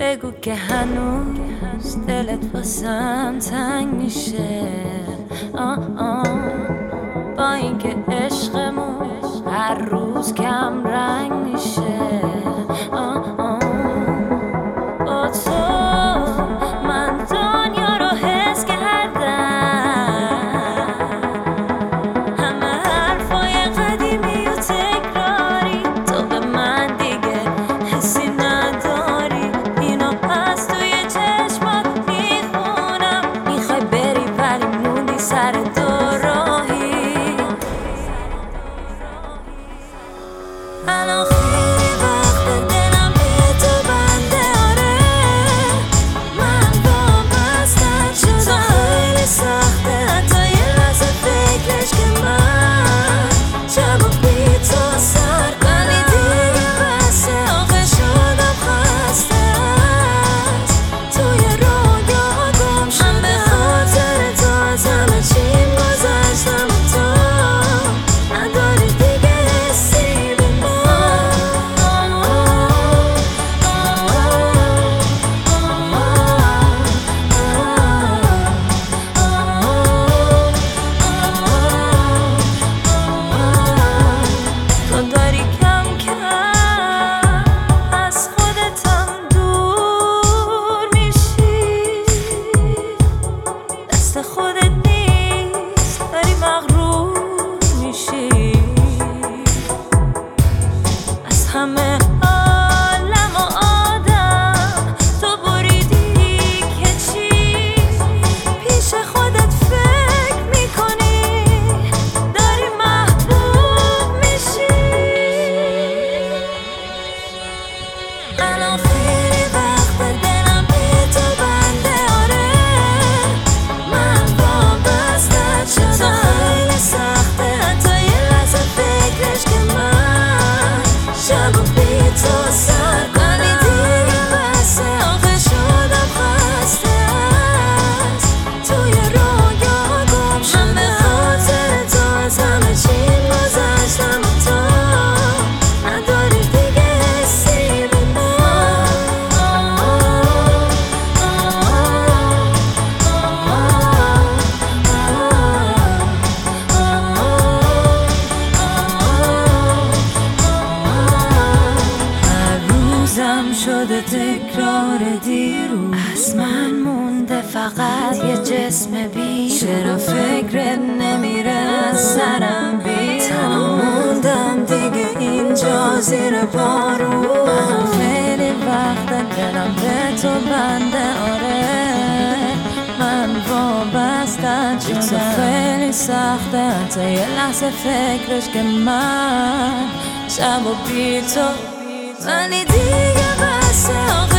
بگو که هنوز دلت واسم تنگ میشه. با اینکه عشقمون هر روز کم رنگ میشه. با تو من دنیا رو حس کردم، همه حرفای قدیمی و تکراری، تو به من دیگه حسی نداری. اینو از توی چشمات میخونم، میخوای بری ولی موندی سر دوراهی. الان خیلی وقت دلم به تو بنده، آره من وابسته‌ام شدم. خیلی سخته حتی یه لحظه فکرش که من شب و بی تو سر کنم. ولی دیگه بسه، آخه شدم خسته است توی رویاها گم شدم. من به خاطر تو از همه چیم گذشتم و تو نداری دیگه حسی بی من. تو داری کم کم از خودتم دور میشی، دست خودت نیست داری مغرور میشی. از همه عالم و آدم تو بریدی که چی، پیش خودت فکر میکنی داری محبوب میشی. الان خیلی وقت دلم به تو بنده، آره من وابسته‌ام شدم. خیلی سخته حتی یه لحظه فکرش که من شب و بی تو سر کنم. ولی دیگه بسه، آخه شدم خسته است توی رویاها گم شدم. من به خاطر تو از همه چیم گذشتم و تو نداری دیگه حسی بی من. هر روزم شده تکرار دیروز، از من مونده فقط یه جسم بیرون. چرا فکرت نمیره از سرم بیرون؟ تنها موندم دیگه اینجا زیر بارون. من خیلی وقت دلم به تو بنده، آره من وابسته‌ام شدم. خیلی سخته حتی یه لحظه فکرش که من شب و بی تو. ولی دیگه بسه،